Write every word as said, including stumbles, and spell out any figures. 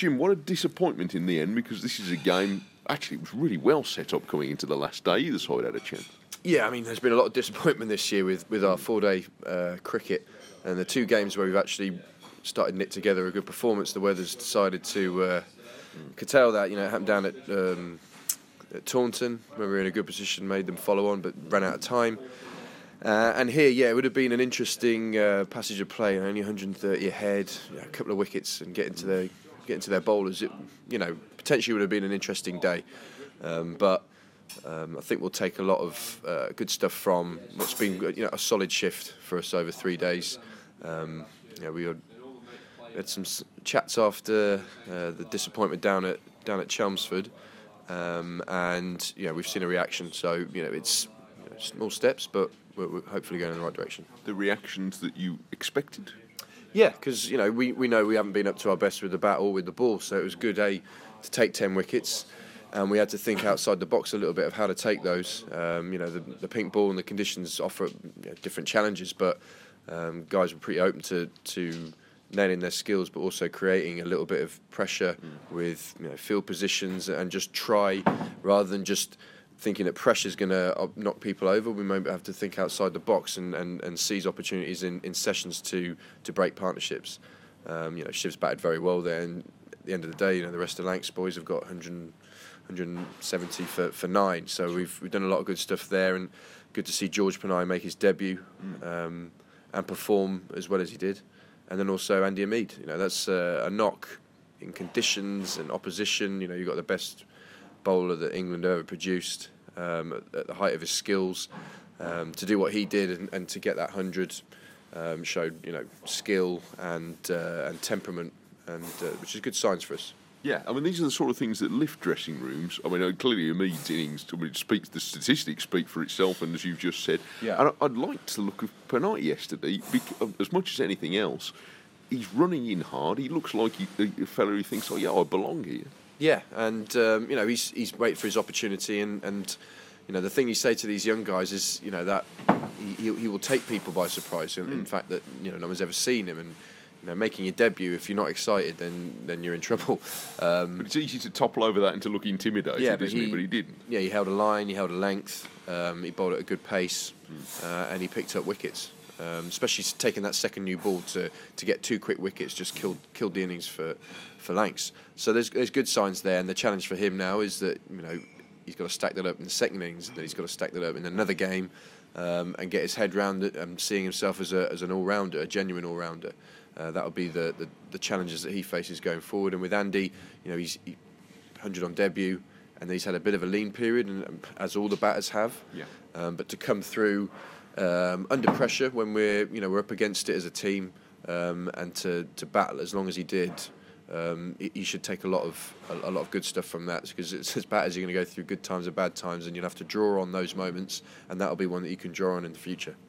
Jim, what a disappointment in the end, because this is a game, actually, it was really well set up coming into the last day. Either side had a chance. Yeah, I mean, there's been a lot of disappointment this year with, with our four-day uh, cricket, and the two games where we've actually started knit together a good performance, the weather's decided to uh, curtail that. You know, it happened down at, um, at Taunton, where we were in a good position, made them follow on, but ran out of time. Uh, and here, yeah, it would have been an interesting uh, passage of play, only one hundred thirty ahead, you know, a couple of wickets, and get into their get into their bowlers. It, you know, potentially would have been an interesting day, um, but um, I think we'll take a lot of uh, good stuff from what's been, you know, a solid shift for us over three days. Um, you know, we had, we had some chats after uh, the disappointment down at down at Chelmsford, um, and you know, we've seen a reaction. So you know, it's you know, small steps, but we're, we're hopefully going in the right direction. The reactions that you expected? Yeah, because you know we, we know we haven't been up to our best with the bat or with the ball, so it was good a to take ten wickets, and we had to think outside the box a little bit of how to take those. Um, you know, the, the pink ball and the conditions offer you know, different challenges, but um, guys were pretty open to to nailing their skills, but also creating a little bit of pressure mm. with you know, field positions, and just try rather than just thinking that pressure is going to knock people over. We might have to think outside the box and, and, and seize opportunities in, in sessions to to break partnerships. Um, you know, Shiv's batted very well there, and at the end of the day, you know, the rest of the Lancs boys have got one hundred, one hundred seventy for, for nine. So we've we've done a lot of good stuff there, and good to see George Panay make his debut um, and perform as well as he did. And then also Andy Hamid. You know, that's uh, a knock in conditions and opposition. You know, you've got the best bowler that England ever produced um, at, at the height of his skills. Um, to do what he did and, and to get that hundred um, showed you know skill and uh, and temperament, and uh, which is good signs for us. Yeah, I mean these are the sort of things that lift dressing rooms. I mean clearly Hamid's innings, I mean, it speaks, the statistics speak for itself, and as you've just said, yeah. And I'd like to look at Panay yesterday because, as much as anything else, he's running in hard. He looks like he, a fellow who thinks, oh yeah, I belong here. Yeah, and um, you know he's he's waiting for his opportunity, and, and you know the thing you say to these young guys is you know that he he will take people by surprise. In, mm. in fact, that you know no one's ever seen him, and you know making your debut, if you're not excited, then then you're in trouble. Um, but it's easy to topple over that and to look intimidated, yeah, isn't he, it? But he didn't. Yeah, he held a line, he held a length, um, he bowled at a good pace, mm. uh, and he picked up wickets. Um, especially taking that second new ball to, to get two quick wickets just killed killed the innings for for Lancs. So there's there's good signs there, and the challenge for him now is that you know he's got to stack that up in the second innings, and then he's got to stack that up in another game, um, and get his head round it and seeing himself as a as an all rounder, a genuine all rounder. Uh, that will be the, the the challenges that he faces going forward. And with Andy, you know he's he, one hundred on debut, and he's had a bit of a lean period, and as all the batters have. Yeah. Um, but to come through. Um, under pressure when we're you know we're up against it as a team, um, and to, to battle as long as he did, um, he, he should take a lot of a, a lot of good stuff from that, because it's as bad as you're going to go through good times and bad times, and you'll have to draw on those moments, and that'll be one that you can draw on in the future.